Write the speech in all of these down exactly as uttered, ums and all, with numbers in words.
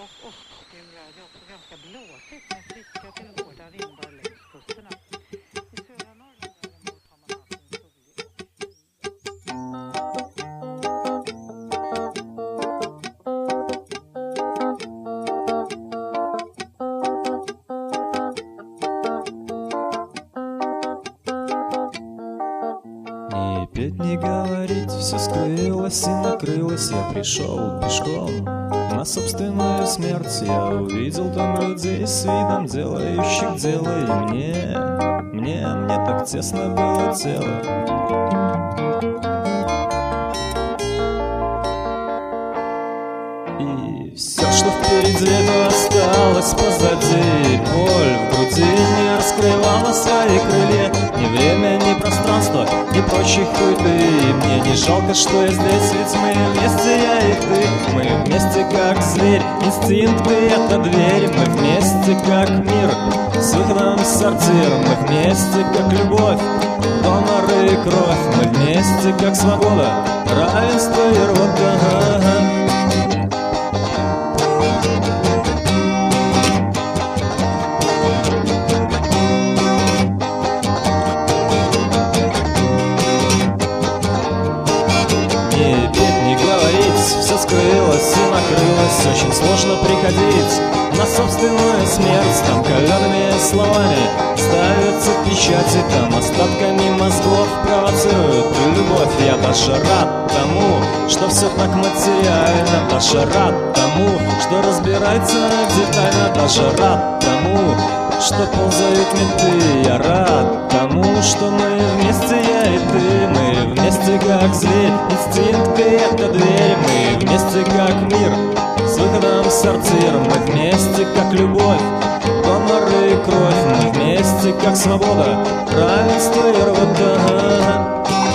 och oststuga. Det är också ganska blåsigt med friska till hårda vindar längs kusterna. I södra Norrland däremot har man haft en solig Не петь, не говорить, все скрылось и накрылось. Я пришел пешком на собственную смерть. Я увидел там людей с видом делающих дело. И мне, мне, мне так тесно было тело. И все, что впереди, то осталось позади. Боль в груди не раскрывала свои крылья. Ни время, ни пространство, ни прочей хуйты. Мне не жалко, что я здесь, ведь мы вместе, я и ты. Мы вместе, как зверь, инстинкты — это дверь. Мы вместе, как мир, с выходом в сортир. Мы вместе, как любовь, донор и кровь. Мы вместе, как свобода, равенство и рот. Все скрылось и накрылось. Очень сложно приходить на собственную смерть. Там калеными словами ставятся печати. Там остатками мозгов провоцируют любовь. Я даже рад тому, что все так материально. Даже рад тому, что разбирается детально. Даже рад тому, что ползают менты. Я рад тому, что мы вместе, я и ты. Мы вместе, как зверь, инстинкты — это дверь. Мы вместе, как мир, с выходом в сортир. Мы вместе, как любовь, донор и кровь. Мы вместе, как свобода, равенство и рвота.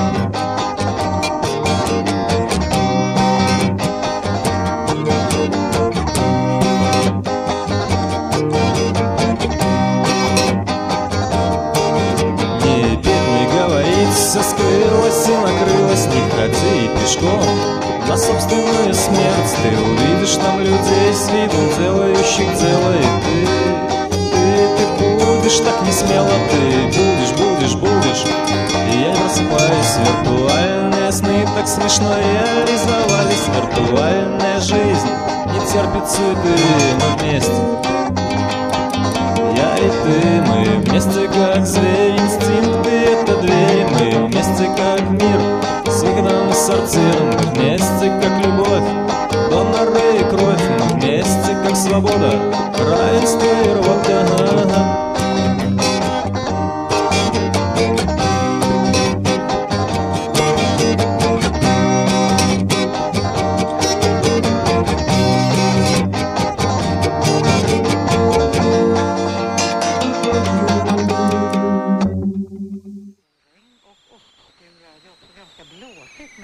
Все скрылось и накрылось. Не ходи пешком на собственную смерть. Ты увидишь там людей с видом делающих дело. И ты, ты, ты будешь так не смело. Ты будешь, будешь, будешь. И я просыпаюсь. Виртуальные сны так смешно реализовались. Виртуальная жизнь не терпит суеты. Мы вместе, я и ты. Мы вместе, как зверь, инстинкты — это дверь. Мы вместе, как мир, с выходом в сортир. Мы вместе, как любовь, донор и кровь. Мы вместе, как свобода, равенство и рвота.